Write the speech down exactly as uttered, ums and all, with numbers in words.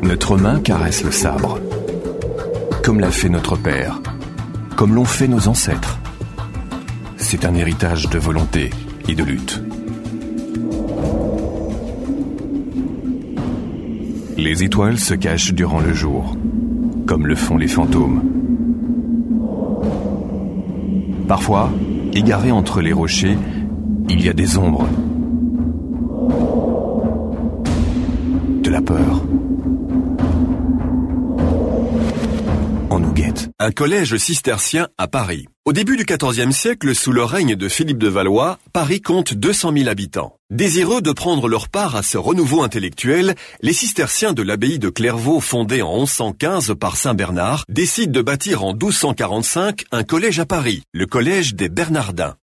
Notre main caresse le sabre, comme l'a fait notre père, comme l'ont fait nos ancêtres. C'est un héritage de volonté et de lutte. Les étoiles se cachent durant le jour, comme le font les fantômes. Parfois, égarés entre les rochers, il y a des ombres, de la peur. On nous guette. Un collège cistercien à Paris. Au début du quatorzième siècle, sous le règne de Philippe de Valois, Paris compte deux cent mille habitants. Désireux de prendre leur part à ce renouveau intellectuel, les cisterciens de l'abbaye de Clairvaux, fondée en onze cent quinze par saint Bernard, décident de bâtir en douze cent quarante-cinq un collège à Paris, le collège des Bernardins.